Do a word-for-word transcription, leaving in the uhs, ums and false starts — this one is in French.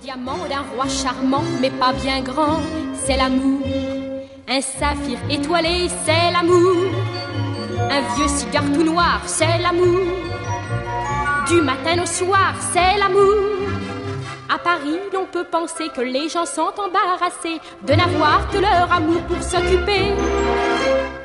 diamant d'un roi charmant, mais pas bien grand, c'est l'amour. Un saphir étoilé, c'est l'amour. Un vieux cigare tout noir, c'est l'amour. Du matin au soir, c'est l'amour. À Paris, l'on peut penser que les gens sont embarrassés de n'avoir que leur amour pour s'occuper.